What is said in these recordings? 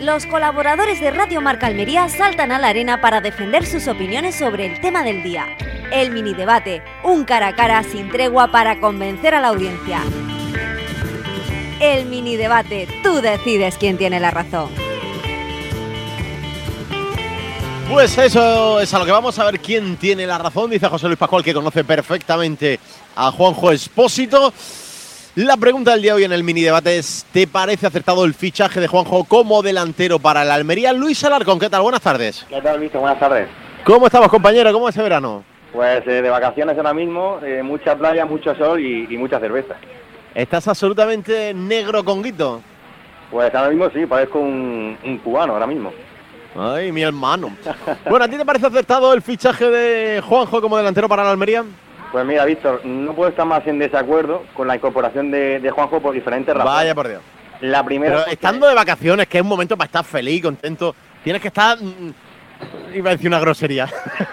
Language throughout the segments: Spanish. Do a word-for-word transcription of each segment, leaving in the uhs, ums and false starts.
Los colaboradores de Radio Marca Almería saltan a la arena para defender sus opiniones sobre el tema del día. El mini debate, un cara a cara sin tregua para convencer a la audiencia. El mini debate, tú decides quién tiene la razón. Pues eso es a lo que vamos a ver quién tiene la razón, dice José Luis Pascual, que conoce perfectamente a Juanjo Espósito. La pregunta del día de hoy en el mini debate es: ¿te parece acertado el fichaje de Juanjo como delantero para el Almería? Luis Alarcón, ¿qué tal? Buenas tardes. ¿Qué tal, Víctor? Buenas tardes. ¿Cómo estamos, compañero? ¿Cómo es ese verano? Pues eh, de vacaciones ahora mismo, eh, mucha playa, mucho sol y, y mucha cerveza. ¿Estás absolutamente negro con guito? Pues ahora mismo sí, parezco un, un cubano ahora mismo. Ay, mi hermano. Bueno, ¿a ti te parece acertado el fichaje de Juanjo como delantero para el Almería? Pues mira, Víctor, no puedo estar más en desacuerdo con la incorporación de, de Juanjo por diferentes razones. Vaya por Dios. La primera... Pero estando de vacaciones, que es un momento para estar feliz, contento, tienes que estar... Mmm, iba a decir una grosería.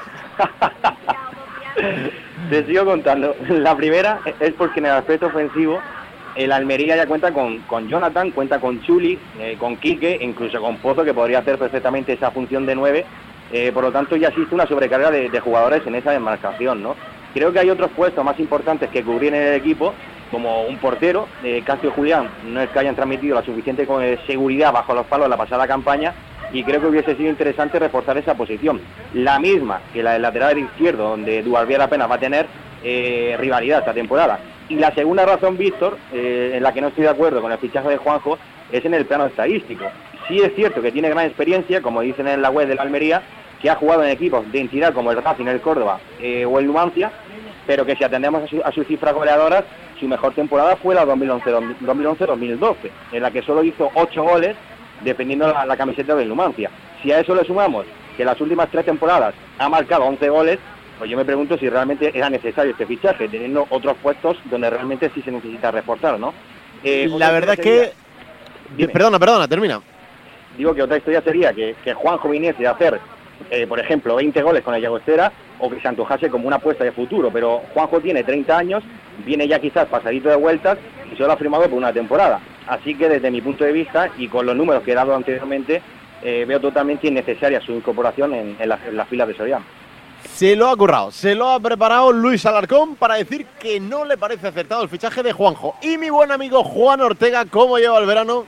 Te sigo contando. La primera es porque en el aspecto ofensivo el Almería ya cuenta con, con Jonathan, cuenta con Chuli, eh, con Quique, incluso con Pozo, que podría hacer perfectamente esa función de nueve. Eh, por lo tanto, ya existe una sobrecarga de, de jugadores en esa demarcación, ¿no? Creo que hay otros puestos más importantes que cubrir en el equipo, como un portero. eh, Casio Julián no es que hayan transmitido la suficiente seguridad bajo los palos la pasada campaña, y creo que hubiese sido interesante reforzar esa posición. La misma que la del lateral izquierdo, donde Duarbier apenas va a tener eh, rivalidad esta temporada. Y la segunda razón, Víctor, eh, en la que no estoy de acuerdo con el fichaje de Juanjo, es en el plano estadístico. Sí es cierto que tiene gran experiencia, como dicen en la web de la Almería, que ha jugado en equipos de entidad como el Racing, el Córdoba eh, o el Numancia, pero que si atendemos a, su, a sus cifras goleadoras, su mejor temporada fue la dos mil once dos mil doce, en la que solo hizo ocho goles defendiendo la, la camiseta del Numancia. Si a eso le sumamos que las últimas tres temporadas ha marcado once goles, pues yo me pregunto si realmente era necesario este fichaje, teniendo otros puestos donde realmente sí se necesita reforzar, ¿no? Eh, la verdad es que... Dime. Perdona, perdona, termina. Digo que otra historia sería que, que Juanjo viniese a hacer, eh, por ejemplo, veinte goles con el Llagostera, o que se antojase como una apuesta de futuro, pero Juanjo tiene treinta años, viene ya quizás pasadito de vueltas y solo ha firmado por una temporada. Así que desde mi punto de vista, y con los números que he dado anteriormente, eh, veo totalmente innecesaria su incorporación en, en, las, en las filas de Soriano. Se lo ha currado, se lo ha preparado Luis Alarcón para decir que no le parece acertado el fichaje de Juanjo. Y mi buen amigo Juan Ortega, ¿cómo lleva el verano?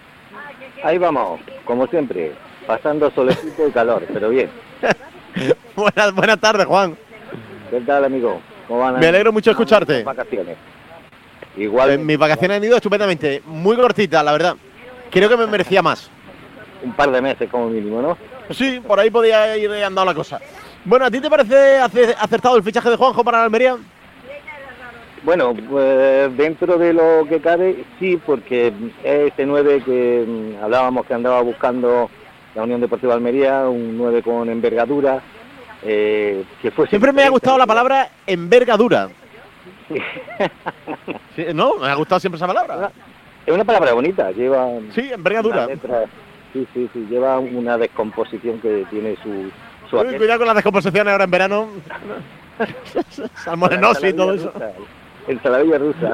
Ahí vamos, como siempre, pasando solecito y calor, pero bien. buenas, buenas tardes, Juan. ¿Qué tal, amigo? ¿Cómo van? Me alegro mucho escucharte. Vacaciones. Igual. Eh, mis vacaciones han ido estupendamente, muy cortitas, la verdad. Creo que me merecía más. Un par de meses como mínimo, ¿no? Sí, por ahí podía ir andando la cosa. Bueno, ¿a ti te parece acertado el fichaje de Juanjo para la Almería? Bueno, pues dentro de lo que cabe, sí, porque es este nueve que mmm, hablábamos que andaba buscando la Unión Deportiva Almería, un nueve con envergadura. Eh, que fue siempre me ha gustado la palabra envergadura. Sí, ¿no? Me ha gustado siempre esa palabra. Es una palabra bonita, lleva... Sí, envergadura. Letra, sí, sí, sí, lleva una descomposición que tiene su... su Uy, cuidado con las descomposiciones ahora en verano. Salmonenosis y todo eso. Rusa, ensaladilla rusa.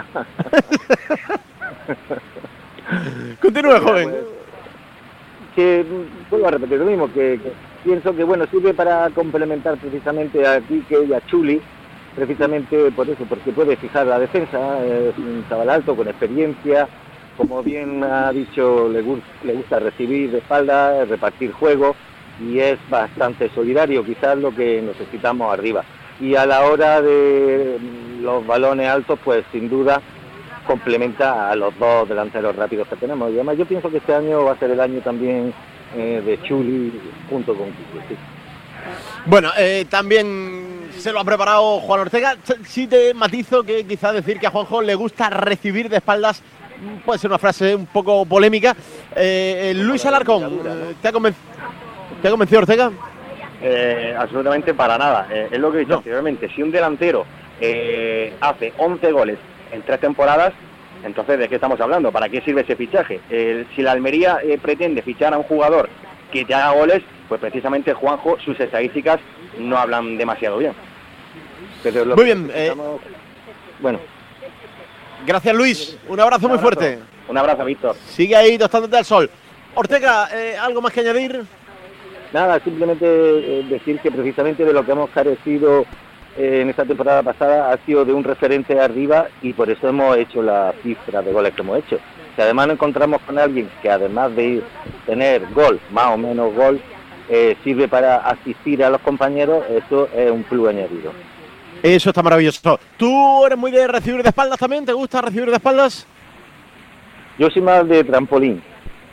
Continúe, joven. Pues, que vuelvo a repetir lo mismo, que, que pienso que bueno sirve para complementar precisamente a Quique y a Chuli, precisamente por eso, porque puede fijar la defensa, es un chaval alto, con experiencia, como bien ha dicho, le, gu le gusta recibir de espalda, repartir juego, y es bastante solidario, quizás lo que necesitamos arriba. Y a la hora de los balones altos, pues sin duda complementa a los dos delanteros rápidos que tenemos. Y además yo pienso que este año va a ser el año también eh, de Chuli junto con Quique. Sí. Bueno, eh, también se lo ha preparado Juan Ortega. Sí te matizo que quizás decir que a Juanjo le gusta recibir de espaldas puede ser una frase un poco polémica. Eh, Luis Alarcón, ¿te ha, conven ¿te ha convencido Ortega? Eh, absolutamente para nada. Eh, es lo que he dicho no. anteriormente. Si un delantero eh, hace once goles en tres temporadas, entonces ¿de qué estamos hablando? ¿Para qué sirve ese fichaje? Eh, si la Almería eh, pretende fichar a un jugador que te haga goles, pues precisamente Juanjo, sus estadísticas no hablan demasiado bien. Muy bien. Eh, bueno. Gracias, Luis. Un abrazo, un abrazo muy fuerte. Un abrazo, Víctor. Sigue ahí tostándote al sol. Ortega, eh, ¿algo más que añadir? Nada, simplemente eh, decir que precisamente de lo que hemos carecido eh, en esta temporada pasada ha sido de un referente arriba y por eso hemos hecho la cifra de goles que hemos hecho. Si además nos encontramos con alguien que además de tener gol, más o menos gol, eh, sirve para asistir a los compañeros, eso es un plus añadido. Eso está maravilloso. ¿Tú eres muy de recibir de espaldas también? ¿Te gusta recibir de espaldas? Yo soy más de trampolín.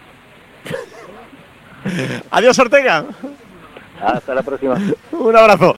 Adiós, Ortega. Hasta la próxima. Un abrazo.